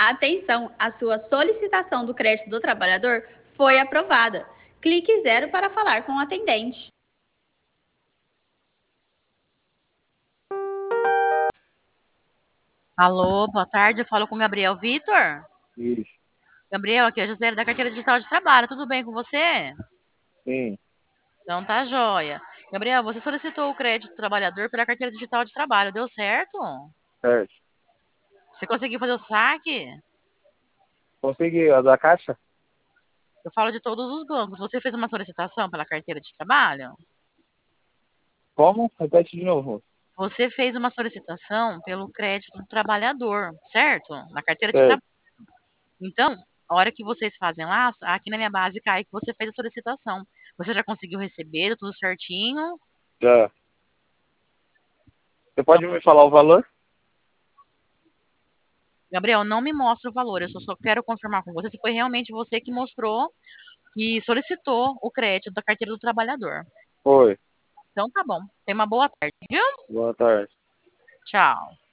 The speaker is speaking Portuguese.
Atenção, a sua solicitação do crédito do trabalhador foi aprovada. Clique 0 para falar com o atendente. Alô, boa tarde. Eu falo com o Gabriel Vitor. Isso, Gabriel, aqui é a Gisele da Carteira Digital de Trabalho. Tudo bem com você? sim, Então tá joia. Gabriel, você solicitou o crédito do trabalhador pela Carteira Digital de Trabalho. Deu certo? certo. Você conseguiu fazer o saque? Consegui a da Caixa? Eu falo de todos os bancos. Você fez uma solicitação pela Carteira de Trabalho? Como? Repete de novo. Você fez uma solicitação pelo crédito do trabalhador, certo? Na Carteira de Certo, Trabalho. Então, a hora que vocês fazem lá, aqui na minha base cai que você fez a solicitação. Você já conseguiu receber, deu tudo certinho? já. Você Então, pode me falar o valor? Gabriel, não me mostra o valor, eu só quero confirmar com você se foi realmente você que mostrou, que solicitou o crédito da carteira do trabalhador. Foi. Então tá bom. Tenha uma boa tarde, viu? Boa tarde. Tchau.